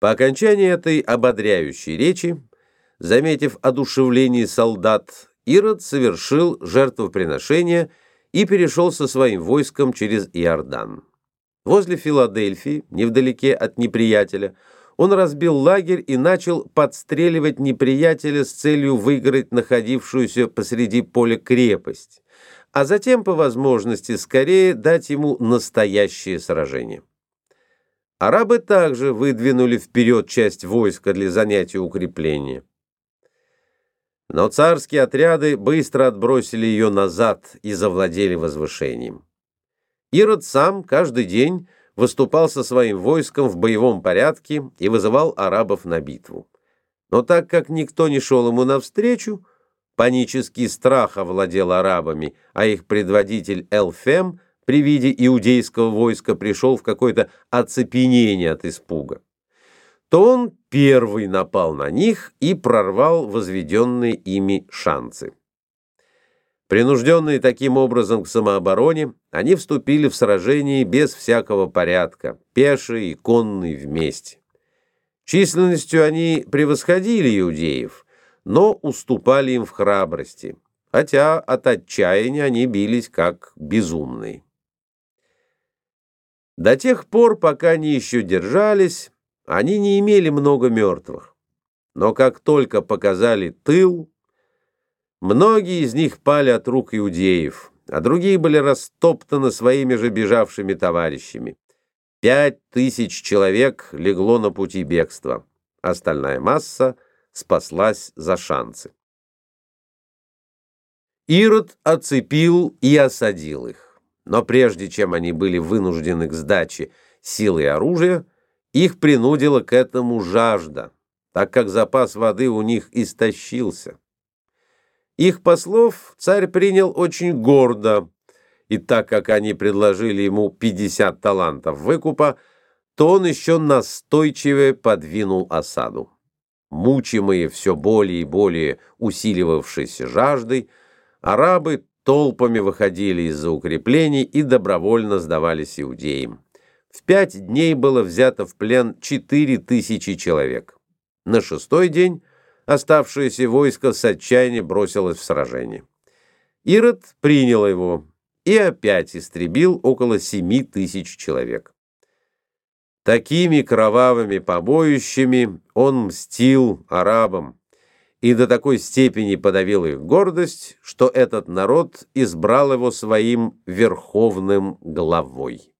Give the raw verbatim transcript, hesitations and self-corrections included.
По окончании этой ободряющей речи, заметив одушевление солдат, Ирод совершил жертвоприношение и перешел со своим войском через Иордан. Возле Филадельфии, невдалеке от неприятеля, он разбил лагерь и начал подстреливать неприятеля с целью выиграть находившуюся посреди поля крепость, а затем, по возможности, скорее дать ему настоящее сражение. Арабы также выдвинули вперед часть войска для занятия укрепления. Но царские отряды быстро отбросили ее назад и завладели возвышением. Ирод сам каждый день выступал со своим войском в боевом порядке и вызывал арабов на битву. Но так как никто не шел ему навстречу, панический страх овладел арабами, а их предводитель Элфем при виде иудейского войска пришел в какое-то оцепенение от испуга, то он первый напал на них и прорвал возведенные ими шанцы. Принужденные таким образом к самообороне, они вступили в сражение без всякого порядка, пешие и конные вместе. Численностью они превосходили иудеев, но уступали им в храбрости, хотя от отчаяния они бились как безумные. До тех пор, пока они еще держались, они не имели много мертвых. Но как только показали тыл, многие из них пали от рук иудеев, а другие были растоптаны своими же бежавшими товарищами. Пять тысяч человек легло на пути бегства. Остальная масса спаслась за шанцы. Ирод оцепил и осадил их. Но прежде чем они были вынуждены к сдаче силой оружия, их принудила к этому жажда, так как запас воды у них истощился. Их послов царь принял очень гордо, и так как они предложили ему пятьдесят талантов выкупа, то он еще настойчивее подвинул осаду. Мучимые все более и более усиливавшейся жаждой, арабы толпами выходили из-за укреплений и добровольно сдавались иудеям. В пять дней было взято в плен четыре тысячи человек. На шестой день оставшееся войско с отчаяния бросилось в сражение. Ирод принял его и опять истребил около семи тысяч человек. Такими кровавыми побоищами он мстил арабам и до такой степени подавил их гордость, что этот народ избрал его своим верховным главой.